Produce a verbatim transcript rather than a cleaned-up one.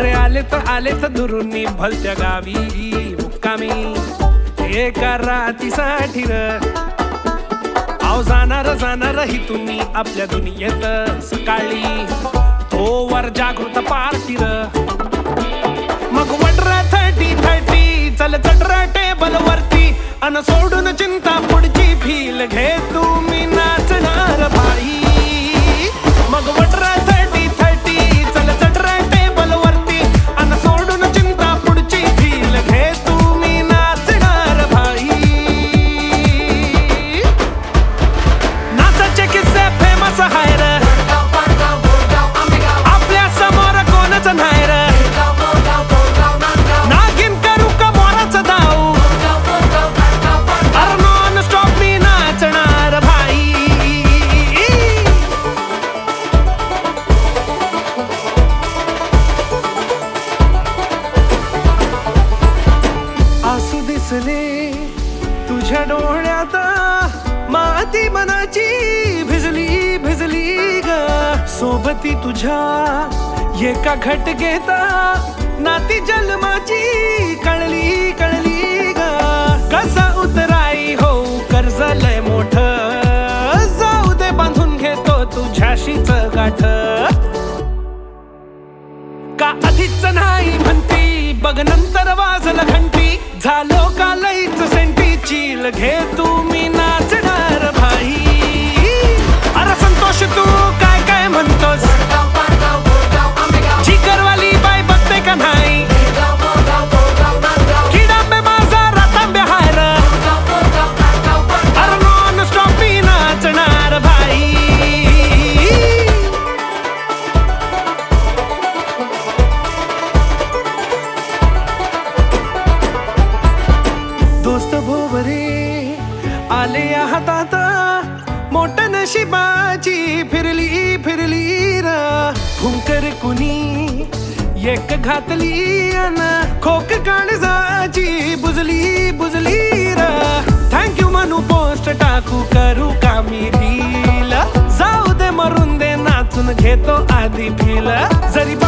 अरे आले तर आले तर दुरुनी भलत्या गावी मुक्कामी एका रातीसाठी र आव जाणार जाणार ही तुम्ही आपल्या दुनियेत सकाळी तो वर जागृत पार्टी र मग वडरा थर्टी थर्टी चल चटरा टेबल वरती अन सोडून चिंता पुढची फील घे तुम्ही नाचणार भाई मग वडरा थर्टी थर्टी चल चटरा टेबल वरती अन सोडून चिंता पुढची फील घे तुम्ही नाचणार भाई नाचाचे किस्से फेमस आहे र आपल्या समोर कोणच नाही र नागिन करू का मोराचं दाऊ अरे नॉन स्टॉप मी नाचणार भाई आसू दिसले तुझ्या डोळ्यात माती मनाची भिजली भिजली ग सोबती तुझ्या एका घट घेता नाती जन्माची कळली कळली ग कसा उतराई हो कर्ज लय मोठ जाऊ दे बांधून घेतो तुझ्याशीच गाठ का आधीच नाही म्हणती बघ नंतर वाजल घंटी झालो का लईच सेंटी चील घे तुम्ही नाचणार भाई अरे संतोष तू काय काय म्हणतोस जिगरवाली बाई बघते का नाही किडांबे माझा रातांबे हाय र अरे नॉन स्टॉप मी नाचणार भाई दोस्त भोवरे आले या हातात मोठ नशिबाची फिरली फिरली र फुंकर कुणी एक घातली अन खोक काळजाची बुजली बुजली र थँक्यू म्हणू पोस्ट टाकू करू का मी रील जाऊ दे मरून दे नाचून घेतो आधी फील जरी